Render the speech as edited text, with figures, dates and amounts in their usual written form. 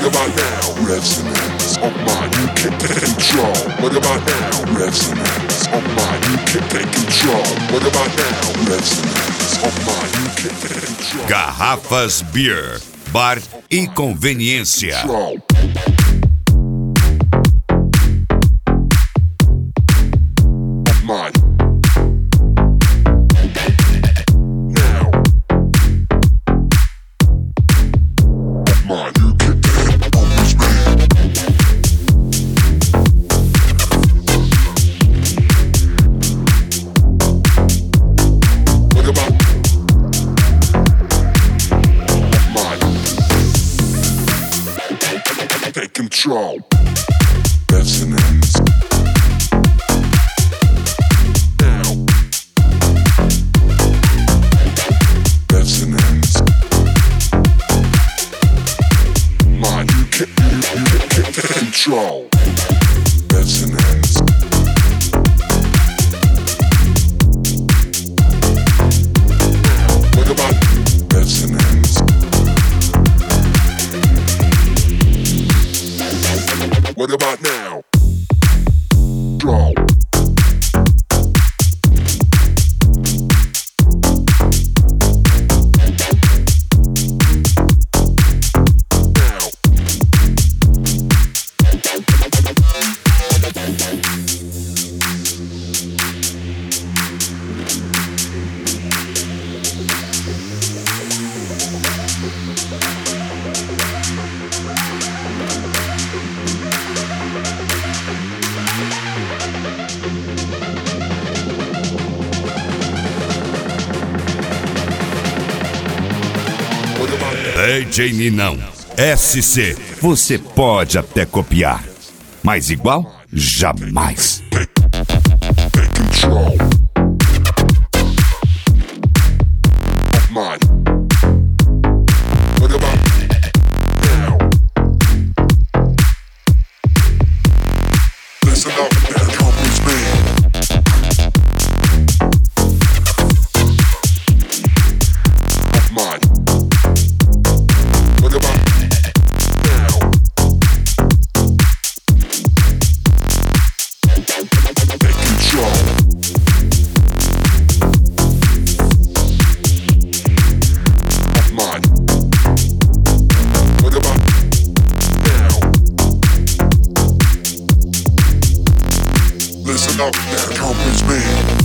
What about now? Resonance of mine, you can't take control. What about now? Resonance of mine, you can't take control. What about now? Resonance of mine, you can't take control. Garrafas Beer, bar e conveniência. Control. Of mine. Now. Of mine, you can't take almost me. What about of mine? Take control. Resonance. Now. Resonance. Mine, you can't take control. Resonance. What about resonance? What about now? Draw. Now. What about now? DJ Ninão, SC. Você pode até copiar, mas igual, jamais. Take control of mine. What about now? Listen up and accomplish me. Of mine. What about now? Take control. Of mine. What about now? Listen up and accomplish me.